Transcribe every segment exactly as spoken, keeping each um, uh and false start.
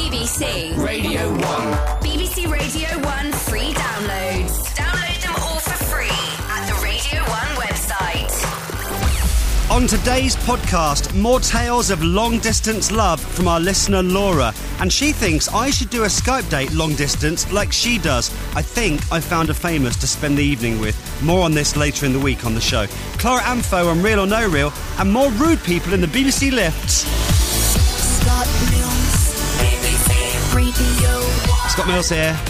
B B C Radio one. B B C Radio one free downloads. Download them all for free at the Radio one website. On today's podcast, more tales of long-distance love from our listener Laura. And she thinks I should do a Skype date long-distance like she does. I think I found a famous to spend the evening with. More on this later in the week on the show. Clara Amfo on Real or No Real, and more rude people in the B B C lifts. Scott Mills, B B C Radio one. Scott Mills here.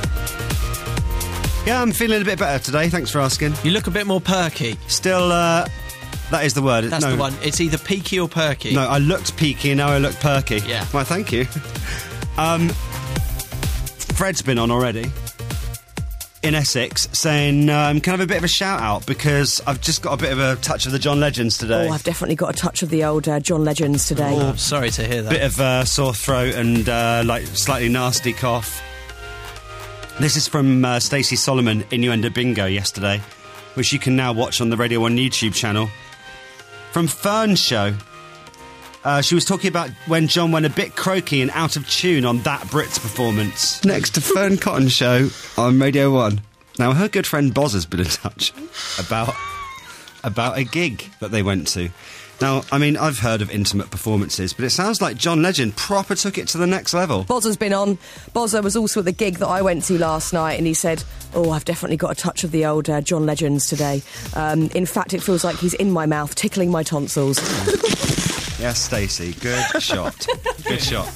Yeah, I'm feeling a bit better today, thanks for asking. You look a bit more perky. Still, uh... that is the word. That's no. the one. It's either peaky or perky. No, I looked peaky and now I look perky. Yeah. Well, thank you. Um, Fred's been on already in Essex saying, um, can I have a bit of a shout out because I've just got a bit of a touch of the John Legends today. Oh, I've definitely got a touch of the old uh, John Legends today. Oh, sorry to hear that. Bit of uh, sore throat and uh, like slightly nasty cough. This is from uh, Stacey Solomon, Innuendo Bingo, yesterday, which you can now watch on the Radio one YouTube channel. From Fern's show, uh, she was talking about when John went a bit croaky and out of tune on That Brits performance. Next to Fern Cotton's show on Radio one. Now, her good friend Boz has been in touch about, about a gig that they went to. Now, I mean, I've heard of intimate performances, but it sounds like John Legend proper took it to the next level. Bozza's been on. Bozza was also at the gig that I went to last night, and he said, oh, I've definitely got a touch of the old uh, John Legends today. Um, in fact, it feels like he's in my mouth, tickling my tonsils. Yes, Stacey, good shot. Good shot.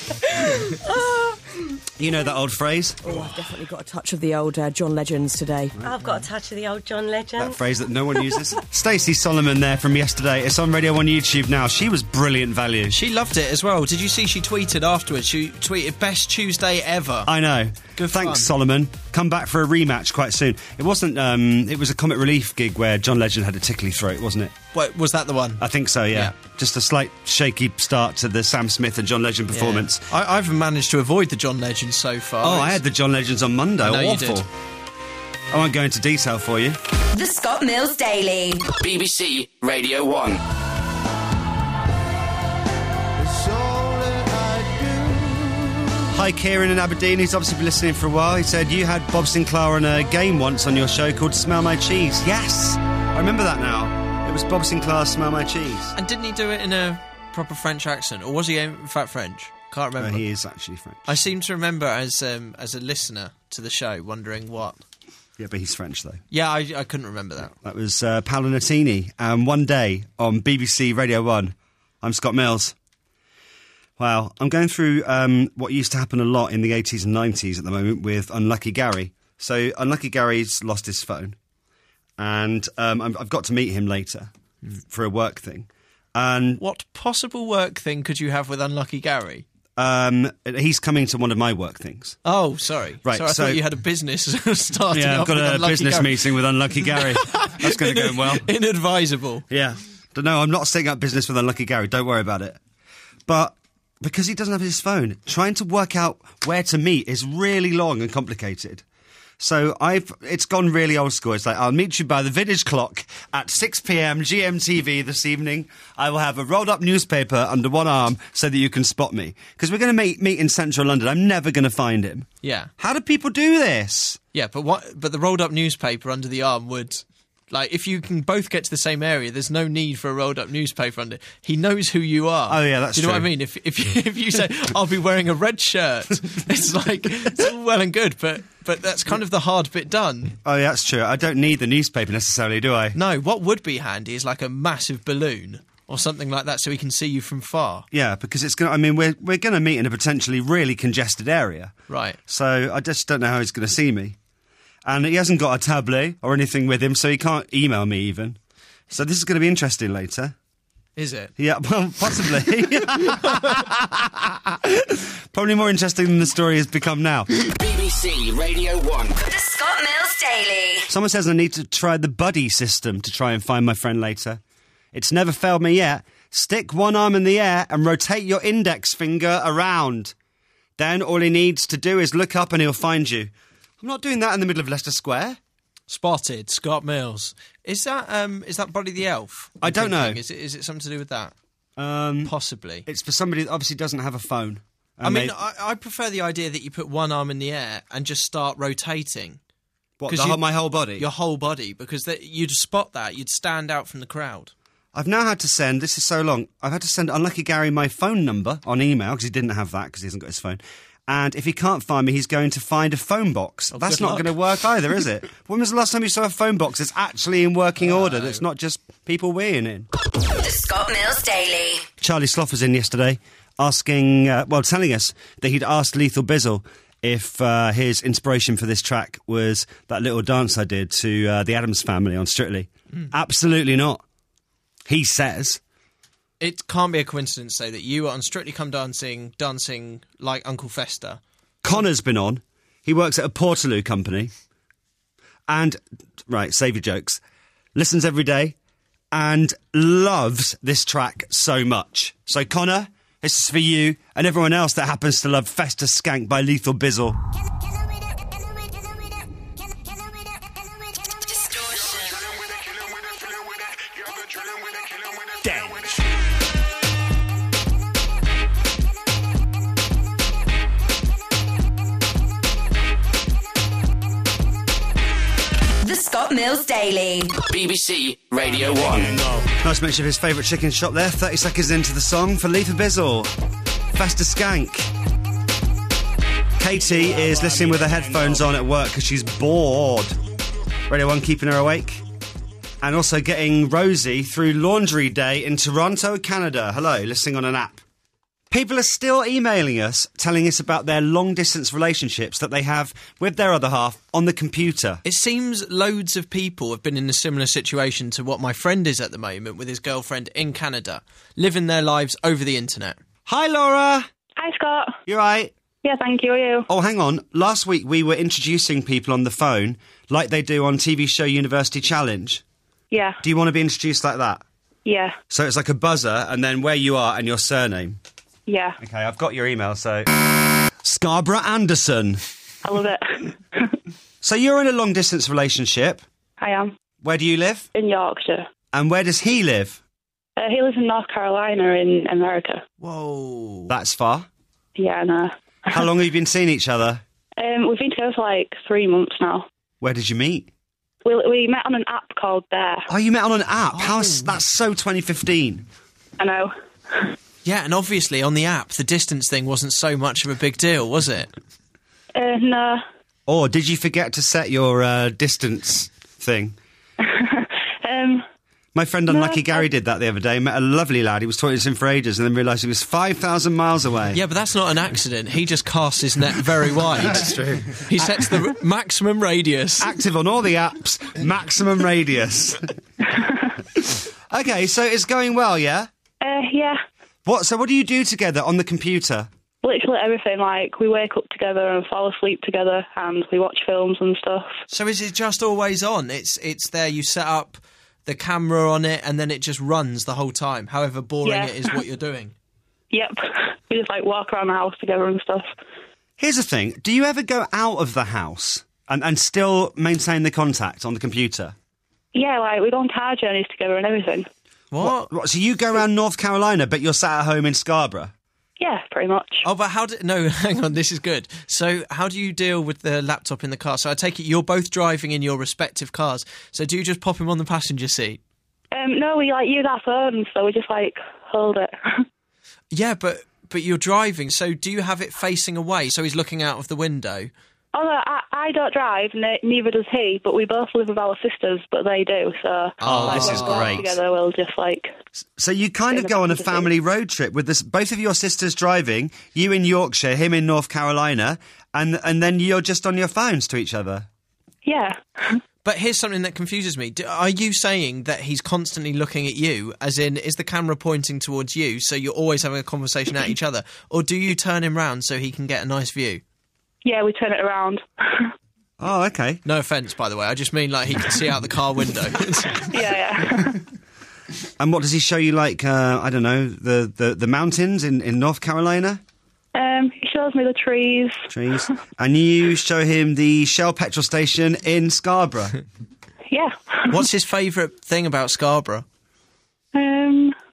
You know that old phrase? Oh, I've definitely got a touch of the old uh, John Legends today. I've got a touch of the old John Legend. That phrase that no one uses. Stacey Solomon there from yesterday. It's on Radio one YouTube now. She was brilliant value. She loved it as well. Did you see she tweeted afterwards? She tweeted, best Tuesday ever. I know. Good Thanks, fun. Solomon. Come back for a rematch quite soon. It wasn't, um, it was a Comic Relief gig where John Legend had a tickly throat, wasn't it? What, was that the one? I think so, yeah. Yeah. Just a slight shaky start to the Sam Smith and John Legend performance. Yeah. I, I've managed to avoid the John Legend so far. Oh, It's- I had the John Legends on Monday. I know you Awful. did. I won't go into detail for you. The Scott Mills Daily. B B C Radio one. Hi, Kieran in Aberdeen, who's obviously been listening for a while. He said, you had Bob Sinclair on a game once on your show called Smell My Cheese. Yes! I remember that now. It was Bob Sinclair's Smell My Cheese. And didn't he do it in a proper French accent? Or was he in fact French? Can't Uh, remember. he is actually French. I seem to remember as um, as a listener to the show wondering what. Yeah, but he's French, though. Yeah, I, I couldn't remember that. That was uh, Paolo Nutini. And one day on B B C Radio one, I'm Scott Mills. Wow, I'm going through um, what used to happen a lot in the eighties and nineties at the moment with Unlucky Gary. So Unlucky Gary's lost his phone. And um, I'm- I've got to meet him later for a work thing. And What possible work thing could you have with Unlucky Gary? um, he's coming to one of my work things. Oh, sorry. Right, Sorry, I so- thought you had a business starting Yeah, I've up got with a Unlucky business Gary. meeting with Unlucky Gary. That's going to go well. Inadvisable. Yeah. No, I'm not setting up business with Unlucky Gary. Don't worry about it. But because he doesn't have his phone, trying to work out where to meet is really long and complicated. So I've it's gone really old school. It's like, I'll meet you by the village clock at six p.m. G M T V this evening. I will have a rolled up newspaper under one arm so that you can spot me. Because we're going to meet, meet in central London. I'm never going to find him. Yeah. How do people do this? Yeah, but what? But the rolled up newspaper under the arm would, like, if you can both get to the same area, there's no need for a rolled up newspaper under. He knows who you are. Oh, yeah, that's Do you know true. what I mean? If if you, if you say I'll be wearing a red shirt, it's like it's all well and good, but but that's kind of the hard bit done. Oh, yeah, that's true. I don't need the newspaper necessarily, do I? No, what would be handy is like a massive balloon or something like that, so he can see you from far. Yeah, because it's going to, I mean, we're, we're going to meet in a potentially really congested area. Right. So I just don't know how he's going to see me. And he hasn't got a tablet or anything with him, so he can't email me even. So this is going to be interesting later. Is it? Yeah, well, possibly. Probably more interesting than the story has become now. B B C Radio one. The Scott Mills Daily. Someone says I need to try the buddy system to try and find my friend later. It's never failed me yet. Stick one arm in the air and rotate your index finger around. Then all he needs to do is look up and he'll find you. I'm not doing that in the middle of Leicester Square. Spotted, Scott Mills. Is that um is that Buddy the Elf? I don't know. Is it is it something to do with that? Um, Possibly. it's for somebody that obviously doesn't have a phone. I And mean, they- I, I prefer the idea that you put one arm in the air and just start rotating what, 'cause the, you- whole- my whole body? your whole body, because that, you'd spot that. You'd stand out from the crowd. I've now had to send, this is so long, I've had to send Unlucky Gary my phone number on email, because he didn't have that, because he hasn't got his phone. And if he can't find me, he's going to find a phone box. Oh, That's good not luck. going to work either, is it? When was the last time you saw a phone box that's actually in working order, that's not just people weeing in? The Scott Mills Daily. Charlie Sloth was in yesterday, asking, uh, well, telling us that he'd asked Lethal Bizzle if uh, his inspiration for this track was that little dance I did to uh, the Addams Family on Strictly. Mm. Absolutely not. He says. It can't be a coincidence, though, that you were on Strictly Come Dancing, dancing like Uncle Fester. Connor's been on. He works at a Portaloo company. And, right, save your jokes. Listens every day and loves this track so much. So, Connor, this is for you and everyone else that happens to love Festa Skank by Lethal Bizzle. The Scott Mills Daily. B B C Radio one. Nice mention of his favourite chicken shop there. thirty seconds into the song for Lethal Bizzle. Festa Skank. Katie is listening with her headphones on at work because she's bored. Radio one keeping her awake. And also getting Rosie through laundry day in Toronto, Canada. Hello, listening on an app. People are still emailing us, telling us about their long-distance relationships that they have with their other half on the computer. It seems loads of people have been in a similar situation to what my friend is at the moment with his girlfriend in Canada, living their lives over the internet. Hi, Laura. Hi, Scott. You right? Yeah, thank you. Are you? Oh, hang on. Last week we were introducing people on the phone like they do on T V show University Challenge. Yeah. Do you want to be introduced like that? Yeah. So it's like a buzzer and then where you are and your surname. Yeah. Okay, I've got your email, so... Scarborough Anderson. I love it. So you're in a long-distance relationship. I am. Where do you live? In Yorkshire. And where does he live? Uh, he lives in North Carolina in America. Whoa. That's far. Yeah, I know. How long have you been seeing each other? Um, we've been together for like three months now. Where did you meet? We, we met on an app called Bear. Oh, you met on an app. How's that's so twenty fifteen. I know. Yeah, and obviously on the app, the distance thing wasn't so much of a big deal, was it? Uh, no. Or did you forget to set your uh, distance thing? um, My friend Unlucky No, Gary I- did that the other day. Met a lovely lad. He was talking to him for ages and then realised he was five thousand miles away. Yeah, but that's not an accident. He just casts his net very wide. That's true. He sets the r- maximum radius. Active on all the apps, maximum radius. Okay, so it's going well, yeah? uh, yeah. What? So what do you do together on the computer? Literally everything. Like, we wake up together and fall asleep together and we watch films and stuff. So is it just always on? It's it's there, you set up the camera on it and then it just runs the whole time, however boring Yeah. it is what you're doing. Yep. We just, like, walk around the house together and stuff. Here's the thing. Do you ever go out of the house and, and still maintain the contact on the computer? Yeah, like, we go on car journeys together and everything. What? What, so you go around North Carolina, but you're sat at home in Scarborough? Yeah, pretty much. Oh, but how do... No, hang on, this is good. So how do you deal with the laptop in the car? So I take it you're both driving in your respective cars. So do you just pop him on the passenger seat? Um, no, we, like, use our phones, so we just, like, hold it. Yeah, but but you're driving, so do you have it facing away so he's looking out of the window? Oh, no, I, I don't drive, ne- neither does he, but we both live with our sisters, but they do, so... Oh, like, this when is we go out great. Together, we'll just, like... So you kind of In the go on a passenger seat. family road trip with this, both of your sisters driving, you in Yorkshire, him in North Carolina, and and then you're just on your phones to each other. Yeah. But here's something that confuses me. Do, are you saying that he's constantly looking at you, as in, is the camera pointing towards you, so you're always having a conversation at each other? Or do you turn him round so he can get a nice view? Yeah, we turn it around. Oh, okay. No offence, by the way. I just mean, like, he can see out the car window. yeah, yeah. And what does he show you, like, uh, I don't know, the, the, the mountains in, in North Carolina? um, he shows me the trees. Trees. And you show him the Shell petrol station in Scarborough. Yeah. What's his favourite thing about Scarborough? Um,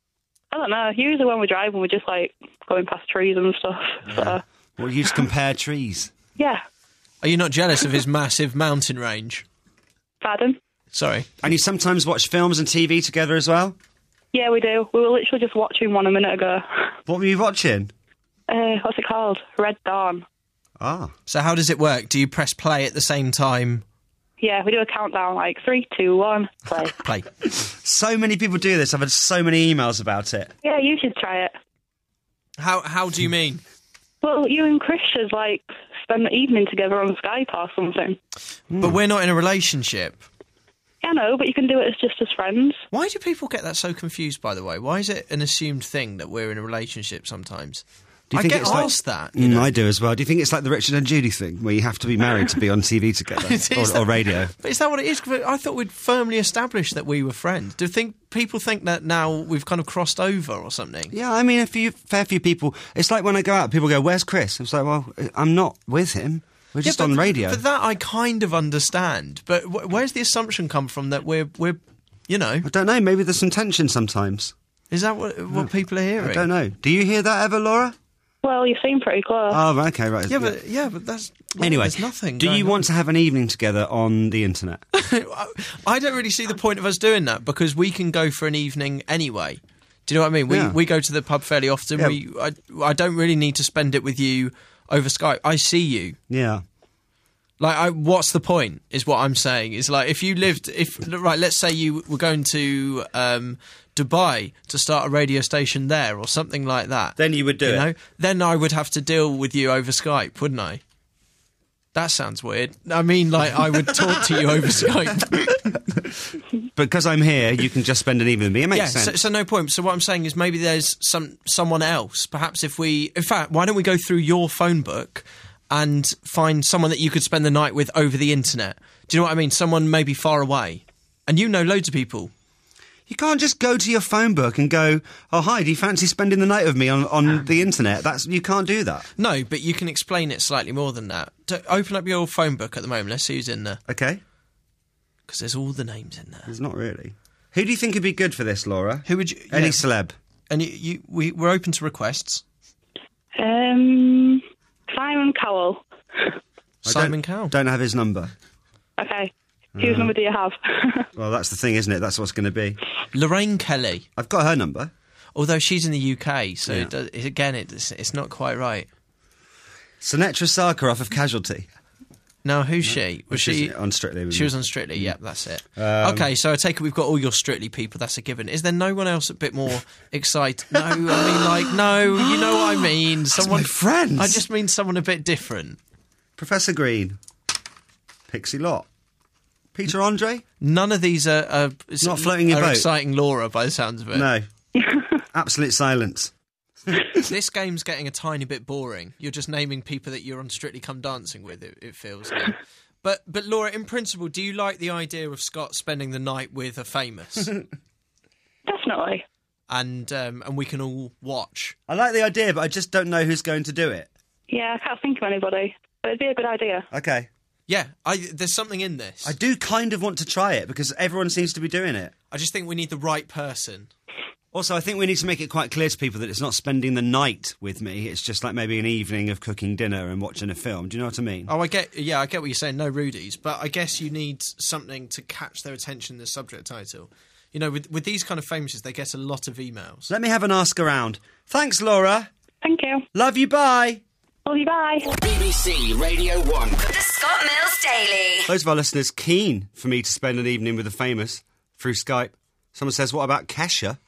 I don't know. Usually when we're driving, we're just like going past trees and stuff. So Well, you just compare trees. yeah. Are you not jealous of his massive mountain range? Pardon? Sorry. And you sometimes watch films and T V together as well? Yeah, we do. We were literally just watching one a minute ago. What were you watching? Uh, what's it called? Red Dawn. Ah. So how does it work? Do you press play at the same time? Yeah, we do a countdown like three, two, one, play. Play. So many people do this. I've had so many emails about it. Yeah, you should try it. How How do you mean? Well, you and Chris should like spend the evening together on Skype or something. But we're not in a relationship. Yeah, I know, but you can do it as just as friends. Why do people get that so confused, by the way? Why is it an assumed thing that we're in a relationship sometimes? Do you I think get it's like- asked that. You Mm, know? I do as well. Do you think it's like the Richard and Judy thing, where you have to be married to be on T V together, Is or, that- or radio? But is that what it is? 'Cause I thought we'd firmly established that we were friends. Do you think people think that now we've kind of crossed over or something? Yeah, I mean, a few, fair few people. It's like when I go out, people go, "Where's Chris?" It's like, well, I'm not with him. We're just Yeah, but- on radio. But that I kind of understand. But wh- where's the assumption come from that we're we're, you know, I don't know. Maybe there's some tension sometimes. is that what what people are hearing? I don't know. Do you hear that ever, Laura? Well, you seem pretty close. Oh, okay, right. Yeah, but yeah, but that's Anyway, There's nothing. do you going want to have an evening together on the internet? on. I don't really see the point of us doing that because we can go for an evening anyway. Do you know what I mean? We Yeah. we go to the pub fairly often. Yeah. We I, I don't really need to spend it with you over Skype. I see you. Yeah. Like, I, what's the point? Is what I'm saying. Is like if you lived, if right, let's say you were going to um, Dubai to start a radio station there or something like that. Then you would do you it. know, then I would have to deal with you over Skype, wouldn't I? That sounds weird. I mean, like I would talk to you over Skype. Because I'm here, you can just spend an evening with me. It makes Yeah, sense. so, so no point. So what I'm saying is maybe there's some someone else. Perhaps if we, in fact, why don't we go through your phone book and find someone that you could spend the night with over the internet? Do you know what I mean? Someone maybe far away, and you know loads of people. You can't just go to your phone book and go, "Oh, hi, do you fancy spending the night with me on, on the internet?" That's you can't do that. No, but you can explain it slightly more than that. To open up your phone book at the moment. Let's see who's in there, Okay, because there's all the names in there. it's not really. Who do you think would be good for this, Laura? Who would you? Any yeah. celeb? And you, you we, we're open to requests. Um, Simon Cowell. I Simon don't, Cowell. Don't have his number. Okay. Whose number do you have? Well, that's the thing, isn't it? That's what's going to be. Lorraine Kelly. I've got her number. Although she's in the U K, so Yeah. it does, it, again, it's, it's not quite right. Sinatra Sakharov of Casualty. No, who's she? Was She's she on Strictly? with She Me. was on Strictly. Yeah, that's it. Um, okay, so I take it we've got all your Strictly people. That's a given. Is there no one else a bit more excited? No, I mean like no. You know what I mean? Someone. my friends. I just mean someone a bit different. Professor Green. Pixie Lott. Peter Andre? None of these are, are Not floating your are boat. exciting Laura by the sounds of it. No. Absolute silence. This game's getting a tiny bit boring. You're just naming people that you're on Strictly Come Dancing with. It, it feels. Now. But but Laura, in principle, do you like the idea of Scott spending the night with a famous, Definitely. and um, and we can all watch? I like the idea, but I just don't know who's going to do it. Yeah, I can't think of anybody. But it'd be a good idea. Okay. Yeah, I, there's something in this. I do kind of want to try it because everyone seems to be doing it. I just think we need the right person. Also, I think we need to make it quite clear to people that it's not spending the night with me. It's just like maybe an evening of cooking dinner and watching a film. Do you know what I mean? Oh, I get. Yeah, I get what you're saying. No rudies, but I guess you need something to catch their attention. The subject title. You know, with with these kind of famouses, they get a lot of emails. Let me have an ask around. Thanks, Laura. Thank you. Love you. Bye. Love you, bye. B B C Radio one. The Scott Mills Daily. Those of our listeners keen for me to spend an evening with a famous through Skype. Someone says, "What about Kesha?"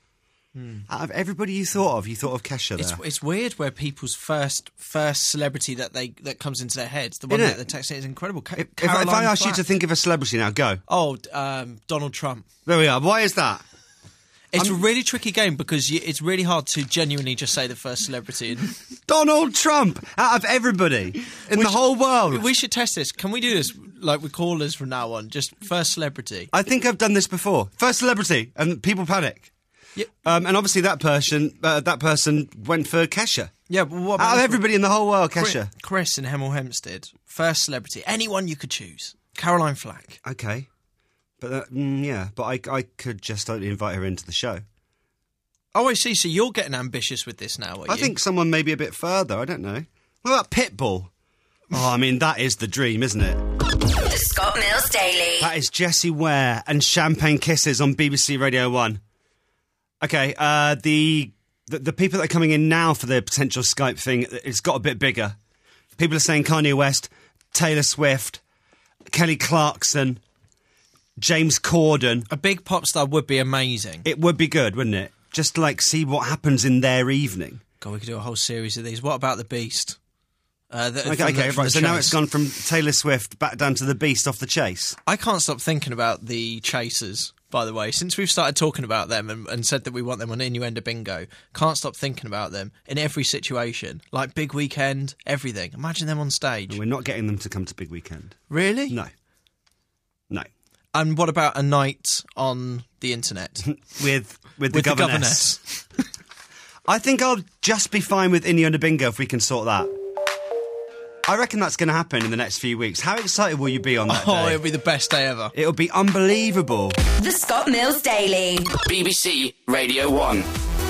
Out of everybody you thought of, you thought of Kesha It's, there. it's weird where people's first first celebrity that they that comes into their heads, the one Isn't that it? they're texting is incredible. Ca- If, if, I- if I Caroline asked you Flack. to think of a celebrity now, go. oh, um, Donald Trump. There we are. Why is that? It's a really tricky game because you, it's really hard to genuinely just say the first celebrity. And Donald Trump, out of everybody in the whole world. we should test this. Can we do this like with callers from now on? Just first celebrity. I think I've done this before. First celebrity, and people panic. Yeah. Um, and obviously that person, uh, that person went for Kesha. Yeah, but what about Out of this one? everybody in the whole world, Chris, Kesha. Chris in Hemel Hempstead. First celebrity. Anyone you could choose. Caroline Flack. Okay, but that, mm, yeah, but I, I could just totally invite her into the show. Oh, I see. So you're getting ambitious with this now, are you? I think someone maybe a bit further. I don't know. What about Pitbull? Oh, I mean, that is the dream, isn't it? The Scott Mills Daily. That is Jessie Ware and Champagne Kisses on B B C Radio one. Okay, uh, the, the the people that are coming in now for the potential Skype thing, it's got a bit bigger. People are saying Kanye West, Taylor Swift, Kelly Clarkson, James Corden. A big pop star would be amazing. It would be good, wouldn't it? Just to, like, see what happens in their evening. God, we could do a whole series of these. What about The Beast? Uh, the, Okay, from okay, the- from right. the So now Chase. it's gone from Taylor Swift back down to the Beast off the Chase. I can't stop thinking about the Chasers, by the way. Since we've started talking about them and, and said that we want them on Innuendo Bingo, can't stop thinking about them in every situation. Like Big Weekend, everything. Imagine them on stage. We're not getting them to come to Big Weekend. Really? No. No. And what about a night on the internet? With with the With the governess. governess. I think I'll just be fine with Innuendo Bingo if we can sort that. I reckon that's going to happen in the next few weeks. How excited will you be on that Oh, day? it'll be the best day ever. It'll be unbelievable. The Scott Mills Daily. B B C Radio one.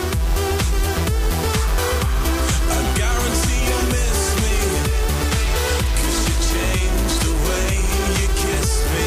I guarantee you'll miss me, 'cause you changed the way you kiss me.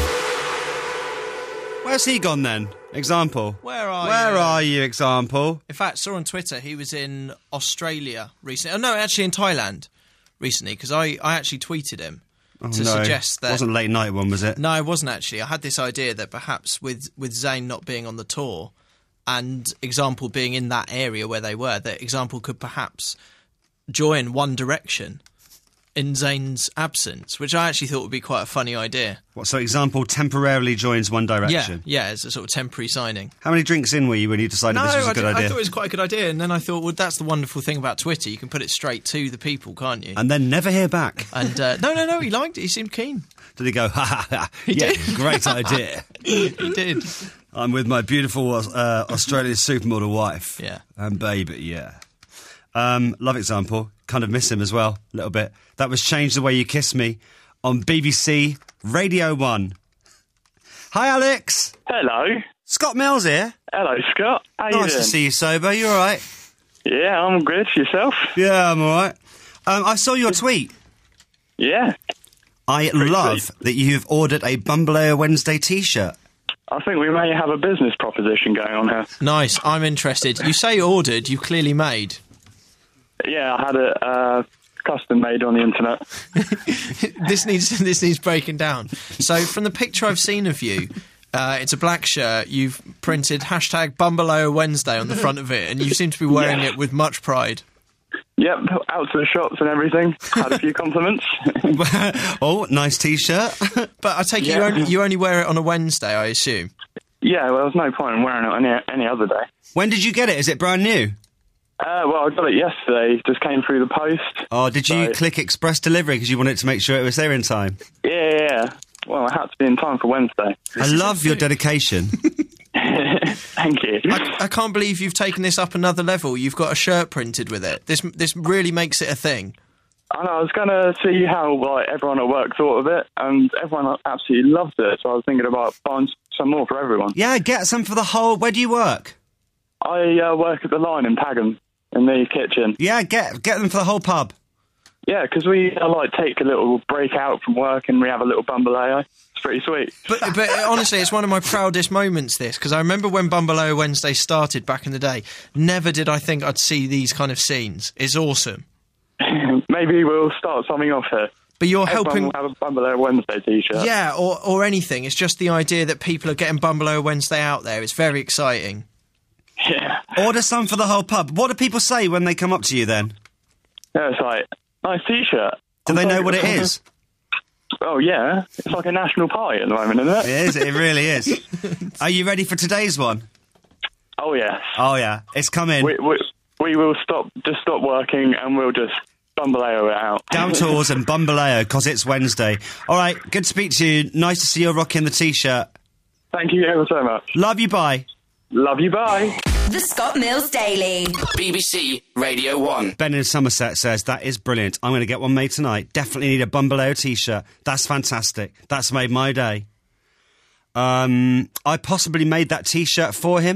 Where's he gone then? Example. Where are Where you? are you, Example? In fact, saw on Twitter he was in Australia recently. Oh, no, actually in Thailand recently, because I, I actually tweeted him Oh, to no. suggest that... It wasn't a late night one, was it? No, it wasn't actually. I had this idea that perhaps with, with Zayn not being on the tour and Example being in that area where they were, that Example could perhaps join One Direction in Zayn's absence, which I actually thought would be quite a funny idea. What, so Example temporarily joins One Direction? Yeah, yeah, as a sort of temporary signing. How many drinks in were you when you decided No, this was a I, good d- idea? I thought it was quite a good idea, and then I thought, well, that's the wonderful thing about Twitter. You can put it straight to the people, can't you? And then never hear back. And uh, no, no, no, he liked it. He seemed keen. Did he go, ha ha ha, yeah, did. great idea. He did. I'm with my beautiful uh, Australian supermodel wife. Yeah. And baby, yeah. Um, love Example. Kind of miss him as well, a little bit. That was Change the Way You Kiss Me on B B C Radio one. Hi, Alex. Hello. Scott Mills here. Hello, Scott. How you Nice doing? to see you sober. You all right? Yeah, I'm good. Yourself? Yeah, I'm all right. Um, I saw your tweet. Yeah. I Pretty love sweet. that you've ordered a Bumbaleo Wednesday T-shirt. I think we may have a business proposition going on here. Nice. I'm interested. You say ordered, you clearly made. Yeah, I had it uh, custom made on the internet. this needs this needs breaking down. So from the picture I've seen of you, uh, it's a black shirt. You've printed hashtag Bumbaleo Wednesday on the front of it, and you seem to be wearing Yeah. it with much pride. Yep, out to the shops and everything. Had a few compliments. Oh, nice T-shirt. But I take it you Yeah. only, you only wear it on a Wednesday, I assume. Yeah, well, there's no point in wearing it any, any other day. When did you get it? Is it brand new? Uh, well, I got it yesterday. Just came through the post. Oh, did you So- click express delivery because you wanted to make sure it was there in time? Yeah, yeah, yeah. Well, I had to be in time for Wednesday. I love your dedication. Thank you. I, I can't believe you've taken this up another level. You've got a shirt printed with it. This this really makes it a thing. I know, I was going to see how like everyone at work thought of it, and everyone absolutely loved it. So I was thinking about buying some more for everyone. Yeah, get some for the whole... Where do you work? I uh, work at the line in Pagham in the kitchen. Yeah, get get them for the whole pub. Yeah, because we uh, like take a little break out from work and we have a little Bumbaleo. It's pretty sweet. But but honestly, it's one of my proudest moments, this, because I remember when Bumbaleo Wednesday started back in the day. Never did I think I'd see these kind of scenes. It's awesome. Maybe we'll start something off here. But you're Everyone helping... will have a Bumbaleo Wednesday t-shirt. Yeah, or, or anything. It's just the idea that people are getting Bumbaleo Wednesday out there. It's very exciting. Yeah. Order some for the whole pub. What do people say when they come up to you then? Yeah, it's like, nice t-shirt. Do they know what it is? Oh, yeah. It's like a national party at the moment, isn't it? It is, it really is. Are you ready for today's one? Oh, yes. Oh, yeah. It's come in. We, we, we will stop, just stop working and we'll just Bumbaleo it out. Down tools and Bumbaleo, because it's Wednesday. All right, good to speak to you. Nice to see you rocking the T-shirt. Thank you ever so much. Love you, bye. Love you, bye. The Scott Mills Daily. B B C Radio one. Ben in Somerset says, that is brilliant. I'm going to get one made tonight. Definitely need a Bumbaleo T-shirt. That's fantastic. That's made my day. Um, I possibly made that T-shirt for him.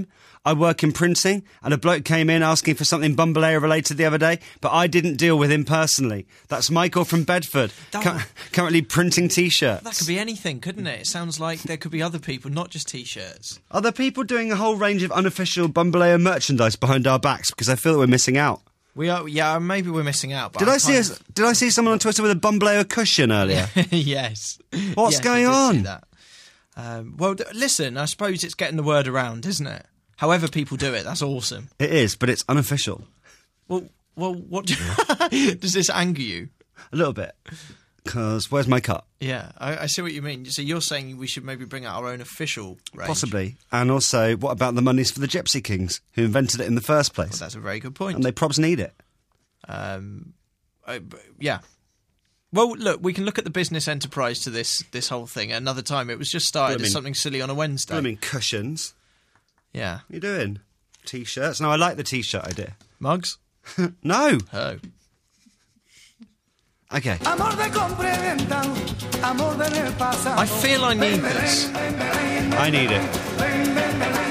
I work in printing, and a bloke came in asking for something Bumbalea related the other day, but I didn't deal with him personally. That's Michael from Bedford, That- cu- currently printing T-shirts. That could be anything, couldn't it? It sounds like there could be other people, not just T-shirts. Are there people doing a whole range of unofficial Bumbalea merchandise behind our backs? Because I feel that we're missing out. We are, yeah, maybe we're missing out. But Did I see kind a, Did I see someone on Twitter with a Bumbalea cushion earlier? of- yes. What's Yes, I going did see on? that. Um, well, th- listen, I suppose it's getting the word around, isn't it? However people do it, that's awesome. It is, but it's unofficial. Well, well, what do does this anger you? A little bit. Because where's my cut? Yeah, I, I see what you mean. So you're saying we should maybe bring out our own official range? Possibly. And also, what about the monies for the Gypsy Kings, who invented it in the first place? Well, that's a very good point. And they probs need it. Um, I, b- yeah. Well, look, we can look at the business enterprise to this this whole thing at another time. It was just started Blooming- as something silly on a Wednesday. I mean, cushions. Yeah. What are you doing? T-shirts? No, I like the T-shirt idea. Mugs? No. Oh. Okay. I feel I need this. I need it.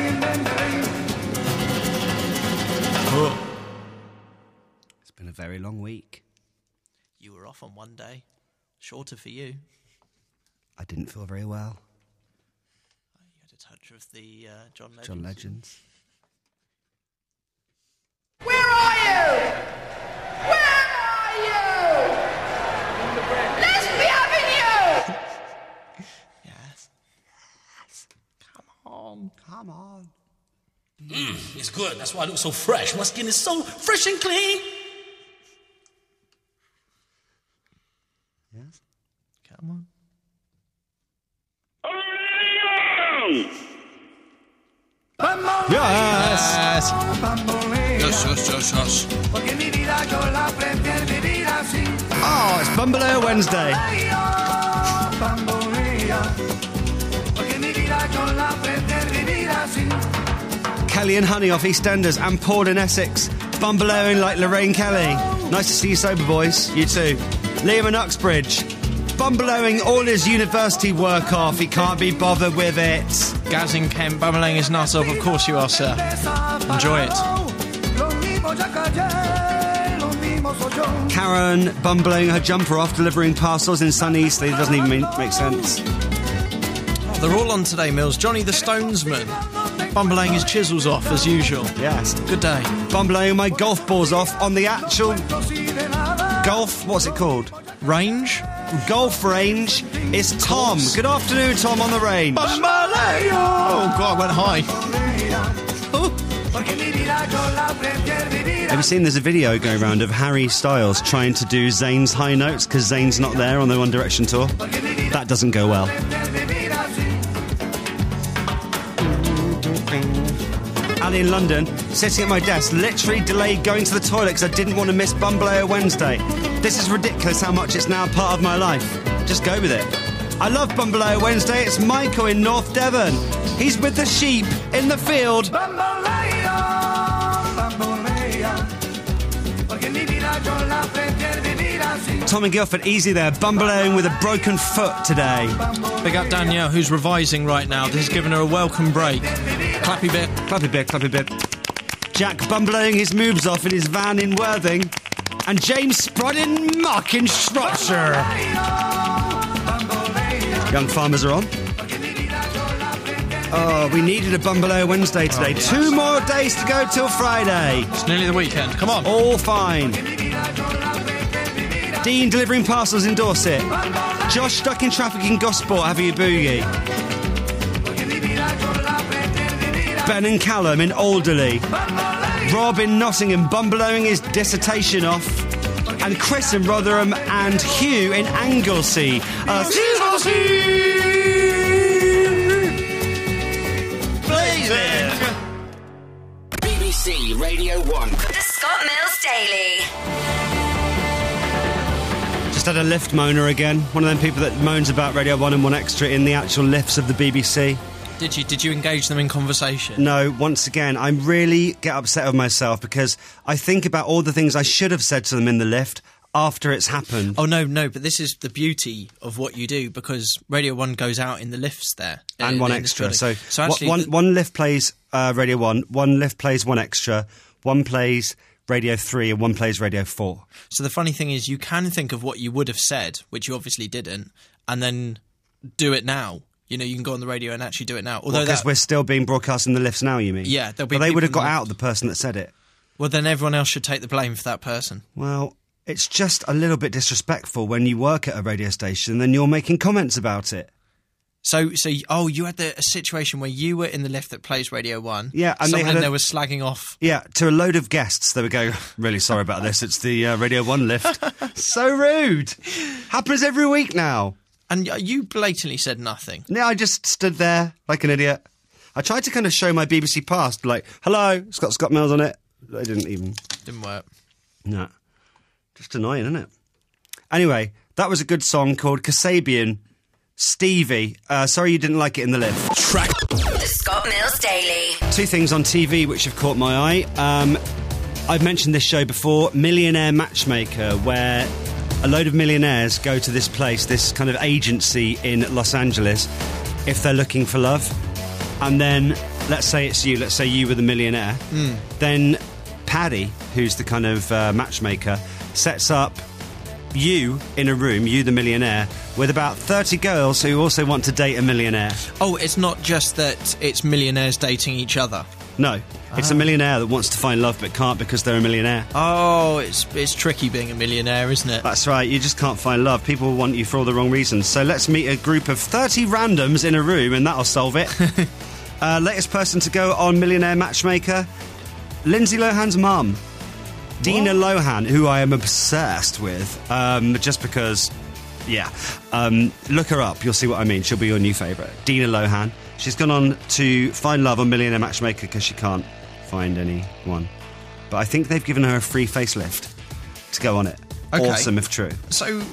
It's been a very long week. You were off on one day. Shorter for you. I didn't feel very well. You had a touch of the uh, John Legend. John Legends. Where are you? Where are you? Let's be having you! Yes. Come on. Come on. Mmm, it's good. That's why I look so fresh. My skin is so fresh and clean. Yes? Come on. Yes! Yes, yes, yes, yes. Oh, it's Bumbalea Wednesday. Kelly and Honey off EastEnders and Paul in Essex. Bumbaleaing like Lorraine Kelly. Nice to see you sober, boys. You too. Liam in Uxbridge. Bumbaleaing all his university work off. He can't be bothered with it. Gaz in Kent, bumbling his nut off. Of course you are, sir. Enjoy it. Karen bumbling her jumper off, delivering parcels in sunny Eastleigh. Doesn't even make, make sense. Oh, they're all on today, Mills. Johnny the Stonesman, bumbling his chisels off as usual. Yes. Good day. Bumbling my golf balls off on the actual golf, what's it called? Range? Golf range. It's Tom. Good afternoon, Tom on the range. Bumbalea! Oh, God, I went high. Have you seen there's a video going around of Harry Styles trying to do Zayn's high notes because Zayn's not there on the One Direction tour? That doesn't go well. Ali in London, sitting at my desk, literally delayed going to the toilet because I didn't want to miss Bumbalea Wednesday. This is ridiculous how much it's now part of my life. Just go with it. I love Bumbalea Wednesday. It's Michael in North Devon. He's with the sheep in the field. Tom in Guildford, easy there. Bumbaleaing with a broken foot today. Big up Danielle, who's revising right now. This has given her a welcome break. Clappy bit. Clappy bit, clappy bit. Jack bumbaleaing his moves off in his van in Worthing. And James sprodding muck in Shropshire. Young farmers are on. Oh, we needed a Bumbalea Wednesday today. Oh, yes. Two more days to go till Friday. It's nearly the weekend. Come on. All fine. Dean delivering parcels in Dorset. Josh stuck in traffic in Gosport having a boogie. Ben and Callum in Alderley. Rob in Nottingham bumbaleaing his dissertation off. And Chris in Rotherham and Hugh in Anglesey. Uh, B B C Radio one. The Scott Mills Daily. Just had a lift moaner again. One of them people that moans about Radio one and one Extra in the actual lifts of the B B C. Did you did you engage them in conversation? No, once again, I really get upset with myself because I think about all the things I should have said to them in the lift. after it's happened. Oh no, no, but this is the beauty of what you do, because Radio One goes out in the lifts there, And in- one in this extra. building. So, so wha- actually, one, the- one lift plays uh, Radio one, one lift plays one extra, one plays Radio three, and one plays Radio four. So the funny thing is, you can think of what you would have said, which you obviously didn't, and then do it now. You know, you can go on the radio and actually do it now. Although Because that, we're still being broadcast in the lifts now, you mean? Yeah, there'll be But they would have people got in the out the person that said it. well, then everyone else should take the blame for that person. Well, it's just a little bit disrespectful when you work at a radio station and you're making comments about it. So, so oh, you had the, a situation where you were in the lift that plays Radio One. Yeah, and they someone had in a- there was slagging off. Yeah, to a load of guests, they would go, really sorry about this, it's the uh, Radio one lift. So rude. Happens every week now. And y- you blatantly said nothing. Yeah, I just stood there like an idiot. I tried to kind of show my B B C past, like, hello, it's got Scott Mills on it. I didn't even... Didn't work. No. Just annoying, isn't it? Anyway, that was a good song called Kasabian. Stevie, uh, sorry you didn't like it in the lift. Track. The Scott Mills Daily. Two things on T V which have caught my eye. Um, I've mentioned this show before, Millionaire Matchmaker, where a load of millionaires go to this place, this kind of agency in Los Angeles, if they're looking for love. And then, let's say it's you, let's say you were the millionaire. Mm. Then Paddy, who's the kind of uh, matchmaker, sets up you in a room, you the millionaire, with about thirty girls who also want to date a millionaire. Oh, it's not just that it's millionaires dating each other. No, it's a millionaire that wants to find love but can't because they're a millionaire. Oh, it's it's tricky being a millionaire, isn't it? That's right, you just can't find love. People want you for all the wrong reasons. So let's meet a group of thirty randoms in a room and that'll solve it. uh, latest person to go on Millionaire Matchmaker, Lindsay Lohan's mum. Dina Lohan, who I am obsessed with, um, just because, yeah. Um, look her up, you'll see what I mean. She'll be your new favourite. Dina Lohan. She's gone on to find love on Millionaire Matchmaker because she can't find anyone. But I think they've given her a free facelift to go on it. Okay. Awesome if true. So,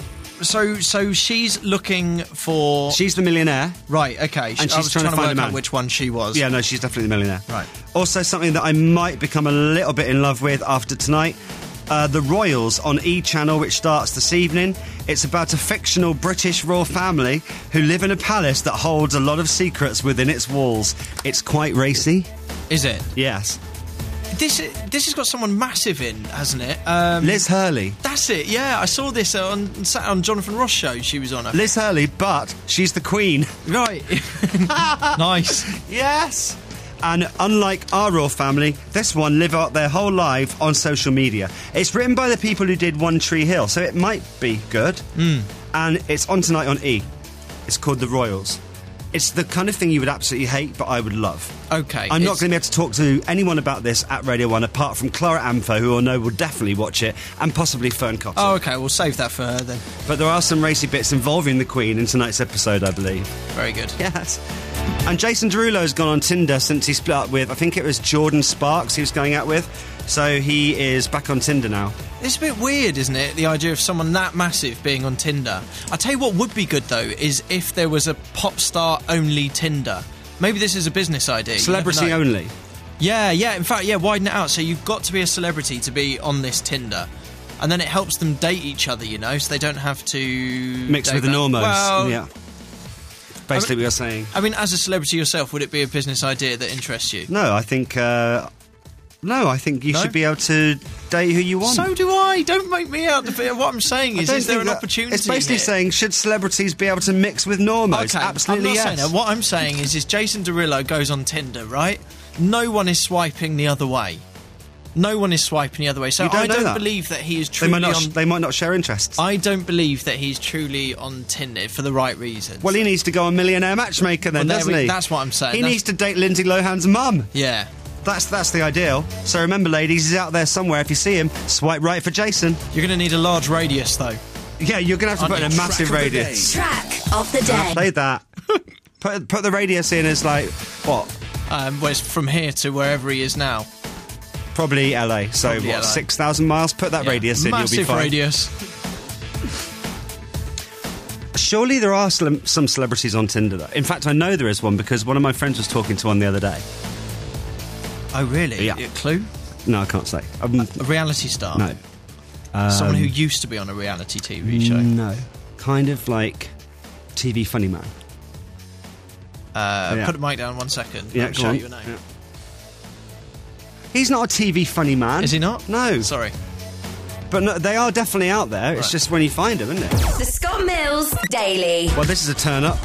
so, so she's looking for. She's the millionaire. Right. Okay. And I she's was trying to to find work a man. out which one she was. Yeah, no, she's definitely the millionaire. Right. Also, something that I might become a little bit in love with after tonight. Uh, the Royals on E! Channel, which starts this evening. It's about a fictional British royal family who live in a palace that holds a lot of secrets within its walls. It's quite racy. Is it? Yes. This this has got someone massive in, hasn't it? Um, Liz Hurley. That's it. Yeah, I saw this on sat on Jonathan Ross show. She was on. I Liz Hurley, but she's the Queen. Right. Nice. Yes. And unlike our royal family, this one live out their whole life on social media. It's written by the people who did One Tree Hill, so it might be good. Mm. And it's on tonight on E! It's called The Royals. It's the kind of thing you would absolutely hate, but I would love. Okay. I'm not it's- going to be able to talk to anyone about this at Radio one, apart from Clara Amfo, who I know will definitely watch it, and possibly Fern Cotter. Oh, okay. We'll save that for her then. But there are some racy bits involving the Queen in tonight's episode, I believe. Very good. Yes. And Jason Derulo has gone on Tinder since he split up with, I think it was Jordan Sparks he was going out with. So he is back on Tinder now. It's a bit weird, isn't it? The idea of someone that massive being on Tinder. I tell you what would be good though is if there was a pop star only Tinder. Maybe this is a business idea. you never Celebrity know. only. Yeah, yeah. In fact, yeah. Widen it out. So you've got to be a celebrity to be on this Tinder, and then it helps them date each other. You know, so they don't have to Mix date with the them. normos. Well, yeah. Basically what you're saying. I mean, as a celebrity yourself, would it be a business idea that interests you? No, I think... Uh, no, I think you No? should be able to date who you want. So do I. Don't make me out the bit. What I'm saying I is, don't is there think an that- opportunity? It's basically here? saying, should celebrities be able to mix with normos? Okay, Absolutely I'm not yes. saying that. What I'm saying is, is Jason Derulo goes on Tinder, right? No one is swiping the other way. No one is swiping the other way. So You don't I know don't that. believe that he is They truly might, not, on. they might not share interests. I don't believe that he's truly on Tinder for the right reasons. Well, he needs to go on Millionaire Matchmaker then, Well, there doesn't we- he? that's what I'm saying. He That's- needs to date Lindsay Lohan's mum. Yeah. That's that's the ideal. So remember, ladies, he's out there somewhere. If you see him, swipe right for Jason. You're going to need a large radius, though. Yeah, you're going to have to On put in a your massive track of the radius. Track of the I day. played that. put, put the radius in as like, what? Um, well, it's from here to wherever he is now. Probably L A. So, Probably what, L A. six thousand miles? Put that Yeah. radius in, Massive you'll be fine. radius. Surely there are sele- some celebrities on Tinder, though. In fact, I know there is one because one of my friends was talking to one the other day. Oh, really? Yeah. A clue? No, I can't say. Um, A reality star? no. Someone who Um, used to be on a reality T V show. No. Kind of like T V funny man. Uh, Yeah. Put the mic down one second. Yeah, I'll go show on. you a name. Yeah. He's not a T V funny man. Is he not? No. Sorry. But no, they are definitely out there. It's Right. just when you find them, isn't it? The Scott Mills Daily. Well, this is a turn up.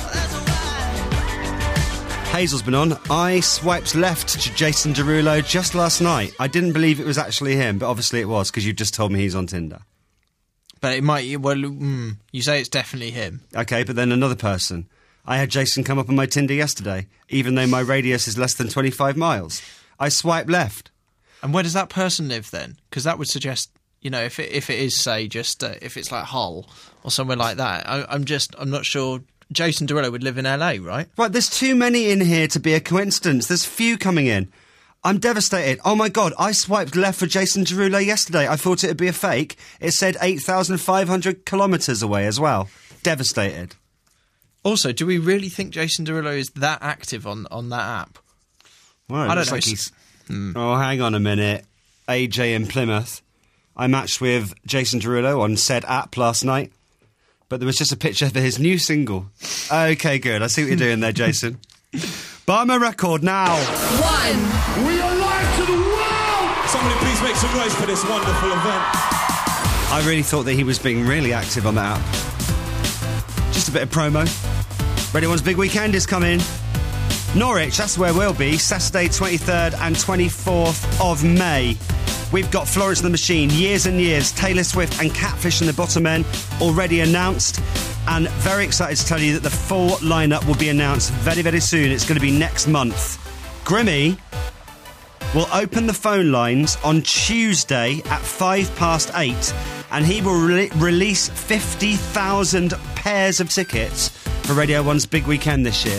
Hazel's been on. I swiped left to Jason Derulo just last night. I didn't believe it was actually him, but obviously it was because you just told me he's on Tinder. But it might. Well, mm, you say it's definitely him. Okay, but then another person. I had Jason come up on my Tinder yesterday, even though my radius is less than twenty-five miles. I swiped left. And where does that person live then? Because that would suggest, you know, if it, if it is, say, just uh, if it's like Hull or somewhere like that. I, I'm just, I'm not sure. Jason Derulo would live in L A, right? Right, there's too many in here to be a coincidence. There's few coming in. I'm devastated. Oh my God, I swiped left for Jason Derulo yesterday. I thought it would be a fake. It said eight thousand five hundred kilometres away as well. Devastated. Also, do we really think Jason Derulo is that active on, on that app? Well, it I don't looks know. like he's... Oh, hang on a minute. A J in Plymouth. I matched with Jason Derulo on said app last night, but there was just a picture for his new single. Okay, good. I see what you're doing there, Jason. Buy my record now. One. We are live to the world! Somebody please make some noise for this wonderful event. I really thought that he was being really active on that app. Just a bit of promo. Radio One's big weekend is coming. Norwich, that's where we'll be, Saturday twenty-third and twenty-fourth of May. We've got Florence and the Machine, Years and Years, Taylor Swift and Catfish and the Bottom-Men already announced. And very excited to tell you that the full lineup will be announced very, very soon. It's going to be next month. Grimmy will open the phone lines on Tuesday at five past eight, and he will re- release fifty thousand pairs of tickets for Radio One's big weekend this year.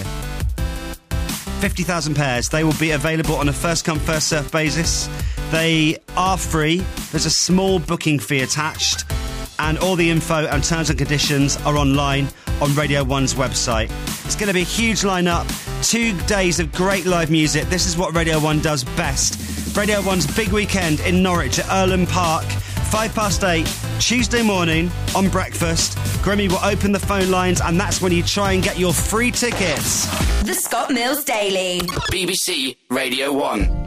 fifty thousand pairs. They will be available on a first-come, first-served basis. They are free. There's a small booking fee attached, and all the info and terms and conditions are online on Radio One's website. It's going to be a huge lineup, two days of great live music. This is what Radio One does best. Radio One's big weekend in Norwich at Earlham Park, five past eight, Tuesday morning on breakfast. Grimmy will open the phone lines, and that's when you try and get your free tickets. The Scott Mills Daily. B B C Radio one.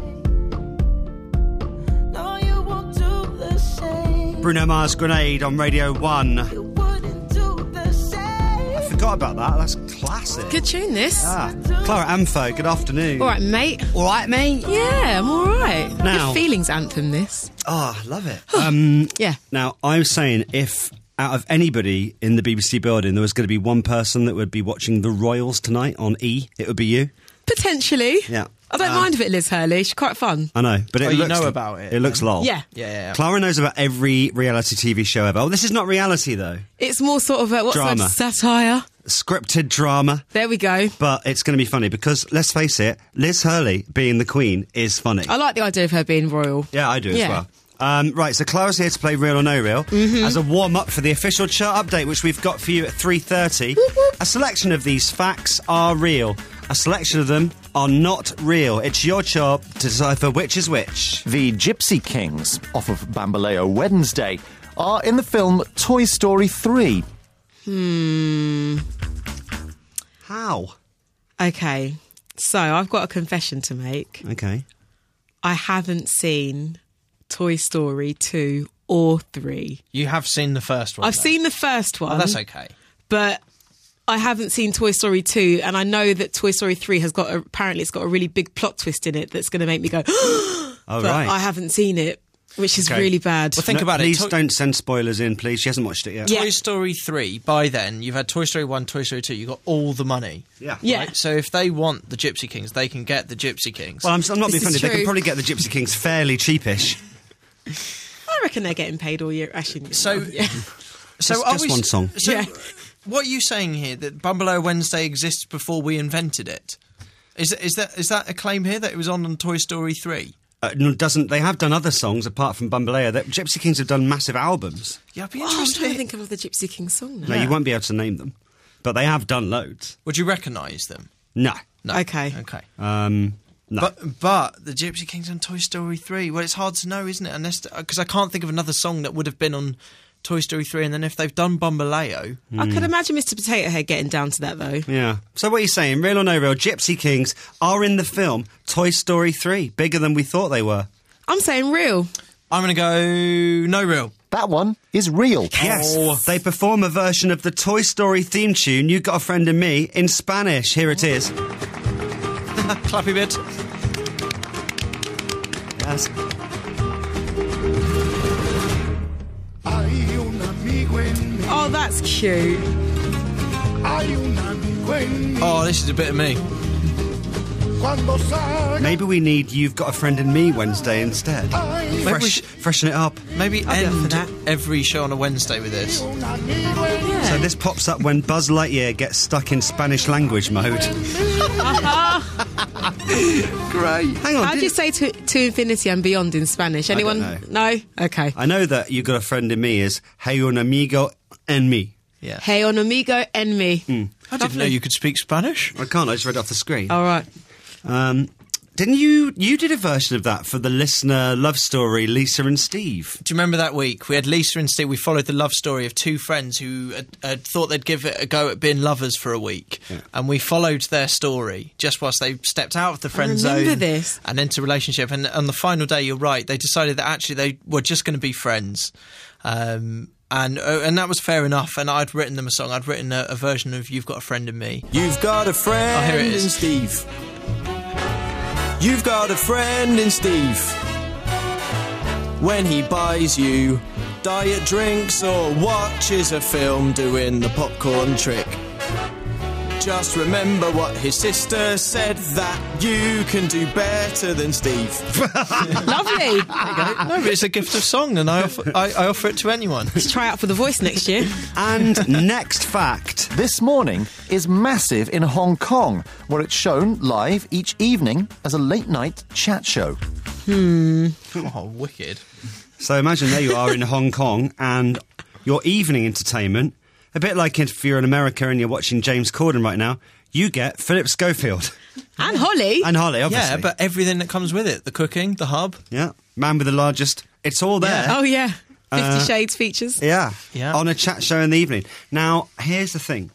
No, you won't do the same. Bruno Mars, Grenade on Radio One. You wouldn't do the same. I forgot about that. That's classic. Good tune, this. Ah, Clara Amfo, good afternoon. All right, mate. All right, mate. Yeah, I'm all right. Now- Good feelings anthem, this. Oh, I love it. um, Yeah. Now, I'm saying if out of anybody in the B B C building there was going to be one person that would be watching The Royals tonight on E, it would be you. Potentially. Yeah. I don't Uh, mind if it Liz Hurley. She's quite fun. I know, but it Oh, you looks know about it, It looks then. lol. Yeah. Yeah, yeah, yeah. Clara knows about every reality T V show ever. Oh, this is not reality though. It's more sort of a, what's Drama. that, satire. Scripted drama. There we go. But it's going to be funny because, let's face it, Liz Hurley being the Queen is funny. I like the idea of her being royal. Yeah, I do as Yeah. well. Um, right, so Clara's here to play Real or No Real Mm-hmm. as a warm-up for the official chart update, which we've got for you at three thirty. A selection of these facts are real. A selection of them are not real. It's your job to decipher which is which. The Gypsy Kings, off of Bambaleo Wednesday, are in the film Toy Story three. Hmm. How? Okay. So, I've got a confession to make. Okay. I haven't seen Toy Story two or three. You have seen the first one. I've though. seen the first one. Oh, that's okay. But I haven't seen Toy Story two, and I know that Toy Story three has got a, apparently it's got a really big plot twist in it that's going to make me go, Oh, but right. I haven't seen it, which is Okay. really bad. Well, think No, about it. please Toy- don't send spoilers in, please. She hasn't watched it yet. Yeah. Toy Story three, by then, you've had Toy Story one, Toy Story two, you've got all the money. Yeah. Yeah. Right? So if they want the Gypsy Kings, they can get the Gypsy Kings. Well, I'm, I'm not This being is funny. They true. could probably get the Gypsy Kings fairly cheapish. I reckon they're getting paid all year. Actually, So- yeah. so just- are just we, one song. So Yeah. what are you saying here, that Bumbaloo Wednesday exists before we invented it? Is, is, that, is that a claim here, that it was on on Toy Story three? Uh, no, doesn't they have done other songs apart from Bambaleo? That Gypsy Kings have done massive albums. Yeah, I'd be Oh, I'm interested. trying to think of the Gypsy King song now. No, you won't be able to name them, but they have done loads. Would you recognise them? No. No. Okay. Okay. Um, No. But but the Gypsy Kings on Toy Story three. Well, it's hard to know, isn't it? Unless because I can't think of another song that would have been on Toy Story three. And then if they've done Bumbaleo, I could imagine Mister Potato Head getting down to that though. Yeah. So what are you saying? Real or no real? Gypsy Kings are in the film Toy Story three. Bigger than we thought they were. I'm saying real. I'm going to go no real. That one is real. Yes. Oh. They perform a version of the Toy Story theme tune, You Got a Friend in Me, in Spanish. Here it is. Clappy bit. Yes. Oh, that's cute. Oh, this is a bit of me. Maybe we need You've Got a Friend in Me Wednesday instead. Fresh, freshen it up. Maybe I'll be up for end that. every show on a Wednesday with this. So this pops up when Buzz Lightyear gets stuck in Spanish language mode. Great. Hang on. How do did- you say to, to infinity and beyond in Spanish? Anyone? don't No? Okay. I know that You Got a Friend in Me is Hey un amigo en me. Yeah. Hey, un amigo en me. I didn't know you could speak Spanish. I can't, I just read it off the screen. All right. Um, didn't you, you did a version of that for the listener love story, Lisa and Steve? Do you remember that week? We had Lisa and Steve. We followed the love story of two friends who had, had thought they'd give it a go at being lovers for a week. Yeah. And we followed their story just whilst they stepped out of the friend remember zone this. and into a relationship. And on the final day, you're right, they decided that actually they were just going to be friends. Um, and uh, and that was fair enough. And I'd written them a song. I'd written a, a version of You've Got a Friend in Me. You've got a friend Oh, here it is. in Steve. You've got a friend in Steve. When he buys you diet drinks or watches a film doing the popcorn trick, just remember what his sister said, that you can do better than Steve. Lovely. No, but it's a gift of song, and I offer, I, I offer it to anyone. Let's try out for the voice next year. And next fact. This Morning is massive in Hong Kong, where it's shown live each evening as a late-night chat show. Oh, wicked. So imagine there you are in Hong Kong and your evening entertainment, a bit like if you're in America and you're watching James Corden right now, you get Philip Schofield. And Holly. And Holly, obviously. Yeah, but everything that comes with it. The cooking, the hub. Yeah, man with the largest. It's all there. Oh, yeah. Fifty Uh, Shades features. Yeah. Yeah. On a chat show in the evening. Now, here's the thing.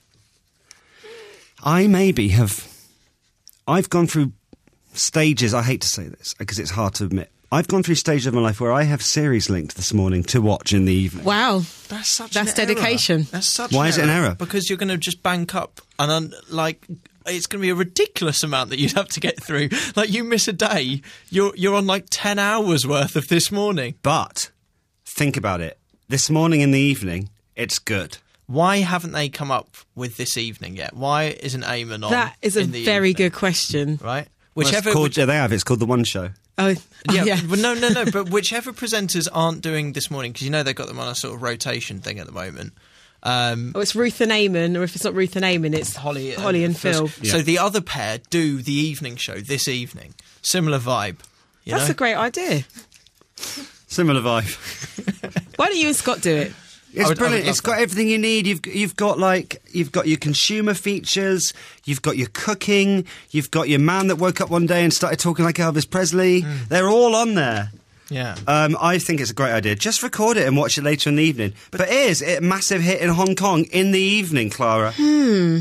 I maybe have... I've gone through stages, I hate to say this, because it's hard to admit. I've gone through stages of my life where I have series linked this morning to watch in the evening. Wow. That's such That's an dedication. Error. That's such Why an is it an error? Because you're going to just bank up and un- like it's going to be a ridiculous amount that you'd have to get through. Like you miss a day, you're you're on like ten hours worth of This Morning. But think about it. This morning in the evening, it's good. Why haven't they come up with This Evening yet? Why isn't Eamon on? That is a in the very evening? good question. Right. Well, it's Whichever. called, which- yeah, they have. It's called The One Show. Oh, yeah, oh, yeah. But no, no, no. But whichever presenters aren't doing This Morning, because you know they've got them on a sort of rotation thing at the moment. Um, Oh, it's Ruth and Eamon, or if it's not Ruth and Eamon, it's Holly, Holly and Phil. So the other pair do the evening show this evening. Similar vibe. You That's know? a great idea. Similar vibe. Why don't you and Scott do it? It's I would- I would brilliant. love It's got everything you need. You've you've got like you've got your consumer features. You've got your cooking. You've got your man that woke up one day and started talking like Elvis Presley. Mm. They're all on there. Yeah. Um, I think it's a great idea. Just record it and watch it later in the evening. But, it is it a massive hit in Hong Kong in the evening, Clara? Hmm.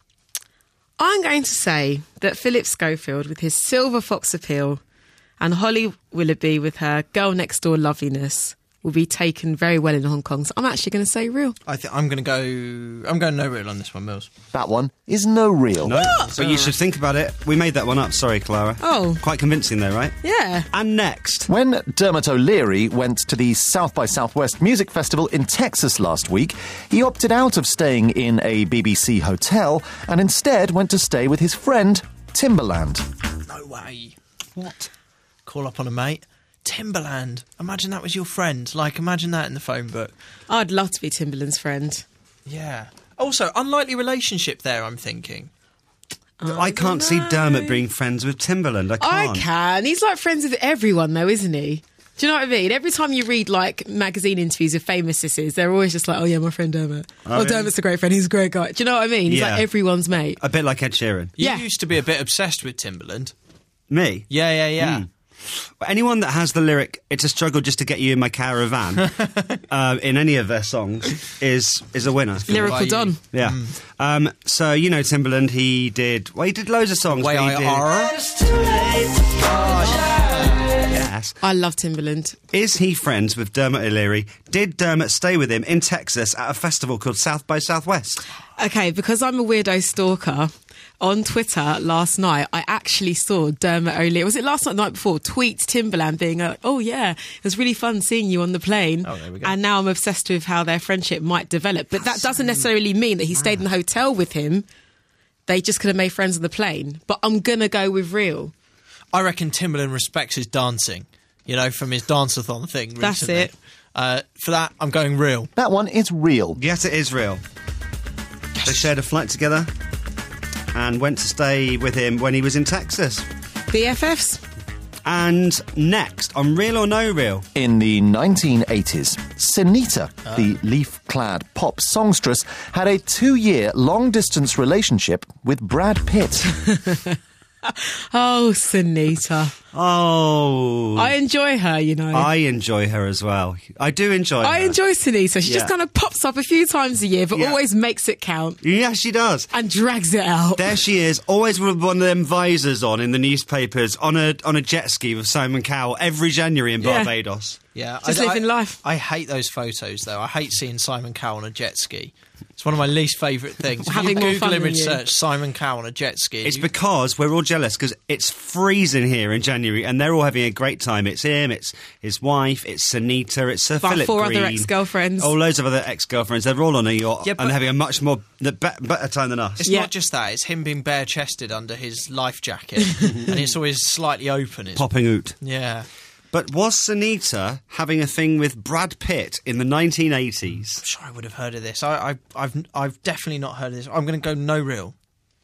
I'm going to say that Philip Schofield, with his silver fox appeal, and Holly Willoughby with her girl next door loveliness, will be taken very well in Hong Kong. So I'm actually going to say real. I think I'm going to go. I'm going no real on this one, Mills. That one is no real. No, but you should think about it. We made that one up. Sorry, Clara. Oh. Quite convincing there, right? Yeah. And next. When Dermot O'Leary went to the South by Southwest Music Festival in Texas last week, he opted out of staying in a B B C hotel and instead went to stay with his friend Timbaland. No way. What? Call up on a mate. Timbaland. Imagine that was your friend. Like, imagine that in the phone book. I'd love to be Timbaland's friend. Yeah. Also, unlikely relationship there, I'm thinking. I can't see Dermot being friends with Timbaland. I I can't. can. He's like friends with everyone, though, isn't he? Do you know what I mean? Every time you read like magazine interviews of famouses, they're always just like, "Oh yeah, my friend Dermot. Oh, Oh, really? Dermot's a great friend. He's a great guy." Do you know what I mean? He's Yeah. like everyone's mate. A bit like Ed Sheeran. You Yeah. used to be a bit obsessed with Timbaland. Me? Yeah, yeah, yeah. Mm. Anyone that has the lyric "It's a struggle just to get you in my caravan" uh, in any of their songs is is a winner. Lyrical Don. Yeah. Mm. Um, so you know Timbaland, he did. Well, he did loads of songs. Way but he I did, are. Yes. I love Timbaland. Is he friends with Dermot O'Leary? Did Dermot stay with him in Texas at a festival called South by Southwest? Okay, because I'm a weirdo stalker, on Twitter last night, I actually saw Dermot O'Leary, was it last night, the night before, tweet Timbaland being like, oh yeah, it was really fun seeing you on the plane. Oh, there we go. And now I'm obsessed with how their friendship might develop. But that doesn't necessarily mean that he stayed in the hotel with him. They just could have made friends on the plane. But I'm going to go with real. I reckon Timbaland respects his dancing, you know, from his dance-a-thon thing recently. That's it. Uh, for that, I'm going real. That one is real. Yes, it is real. They shared a flight together and went to stay with him when he was in Texas. B F Fs? And next, on Real or No Real? In the nineteen eighties, Sunita, Uh. the leaf-clad pop songstress, had a two-year long-distance relationship with Brad Pitt. Oh, Sunita. Oh. I enjoy her, you know. I enjoy her as well. I do enjoy I her. enjoy Sunita. She Yeah. just kind of pops up a few times a year, but Yeah. always makes it count. Yeah, she does. And drags it out. There she is, always with one of them visors on in the newspapers, on a on a jet ski with Simon Cowell every January in Yeah. Barbados. Yeah, Just I, living I, life. I hate those photos, though. I hate seeing Simon Cowell on a jet ski. It's one of my least favourite things. If Having you more Google fun than image you. search Simon Cowell on a jet ski. It's you- because we're all jealous because it's freezing here in January and they're all having a great time. It's him, it's his wife, it's Sunita, it's Sir About Philip four Green. other ex-girlfriends. Oh, loads of other ex-girlfriends. They're all on a yacht Yeah, but- and having a much more the be- better time than us. It's Yeah. not just that. It's him being bare-chested under his life jacket, and it's always slightly open. It's, Popping out. yeah, But was Sunita having a thing with Brad Pitt in the nineteen eighties? I'm sure I would have heard of this. I, I, I've, I've definitely not heard of this. I'm going to go no real.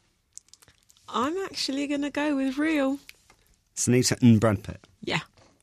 I'm actually going to go with real. Sunita and Brad Pitt. Yeah.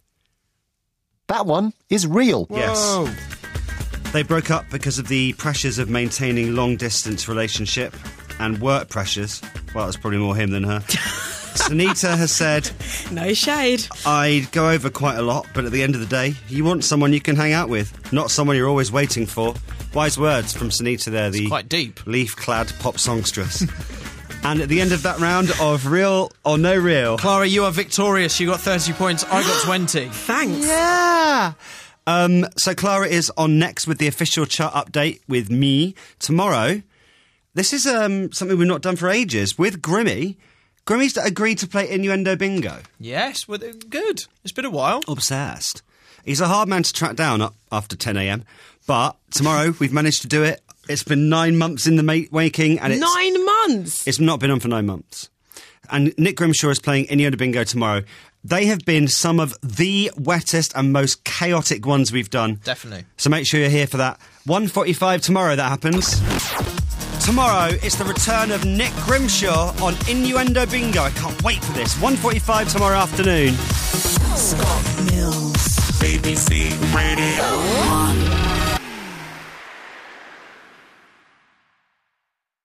That one is real. Yes. They broke up because of the pressures of maintaining long-distance relationship and work pressures. Well, it's probably more him than her. Sunita has said, No shade. I go over quite a lot, but at the end of the day, you want someone you can hang out with, not someone you're always waiting for. Wise words from Sunita there, the quite deep. leaf-clad pop songstress. And at the end of that round of Real or No Real... Clara, you are victorious. You got thirty points. I got twenty. Thanks. Yeah! Um, so Clara is on next with the official chart update with me. Tomorrow, this is um, something we've not done for ages, with Grimmy. Grimmy's agreed to play Innuendo Bingo. Yes, well, good. It's been a while. Obsessed. He's a hard man to track down up after ten a.m. But tomorrow we've managed to do it. It's been nine months in the ma- making, and it's Nine months. it's not been on for nine months. And Nick Grimshaw is playing Innuendo Bingo tomorrow. They have been some of the wettest and most chaotic ones we've done. Definitely. So make sure you're here for that. one forty-five tomorrow that happens. Tomorrow, it's the return of Nick Grimshaw on Innuendo Bingo. I can't wait for this. one forty-five tomorrow afternoon. Scott Mills, B B C Radio one.